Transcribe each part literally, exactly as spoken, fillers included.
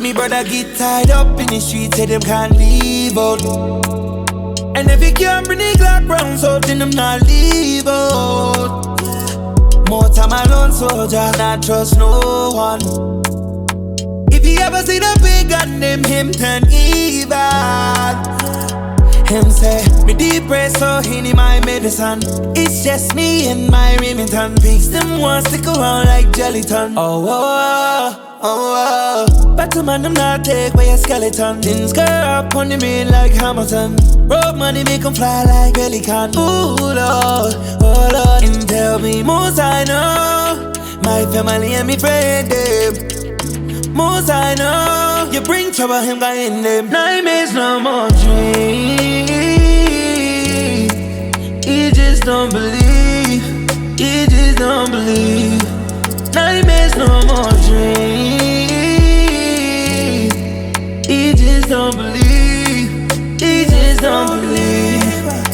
Me brother get tied up in the streets, say them can't leave out. And if you can't bring the Glock round, so then them not leave out. More time alone, soldier, not trust no one. If you ever see the big gun, them him turn evil. Him say, me depressed, so he need my medicine. It's just me and my Remington piece. Them want stick around like Jellyton. Oh, oh, oh, oh. Back to man, them not take by a skeleton. Then skirt up on the main like Hamilton. Road money make them fly like Pelican. Ooh, Lord, oh, Lord. And tell me, most I know, my family and me friend, them. Most I know, you bring trouble, him got in them. Nightmares, no more dreams. He just don't believe. He just don't believe. Nightmares, no more dreams. He just don't believe. He just don't believe.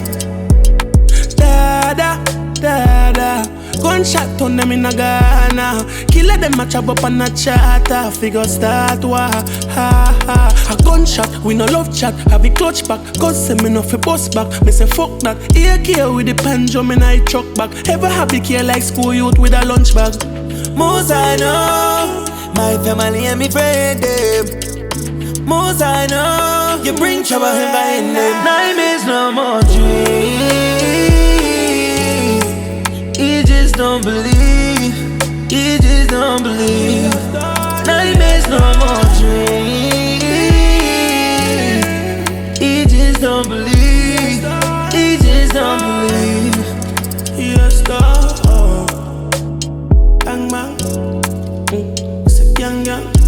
Da-da, da-da. Gunshot on them in a Ghana. Killer them a chop up on a charter. Figure start wa ha ha. A gunshot, we no love chat. Have a clutch back, cause say me no fi bust back. Me say fuck that. Ear care with the pendulum in I truck back. Ever happy care like school youth with a lunch bag. Most I know, my family and me friend them. Most I know, you bring trouble him by in them. Nightmares, no more dreams. He just don't believe. He just don't believe. Nightmares, no more dreams. He just don't believe. He just don't believe. Yes, dog. Bang bang. Mm. It's a gang gang.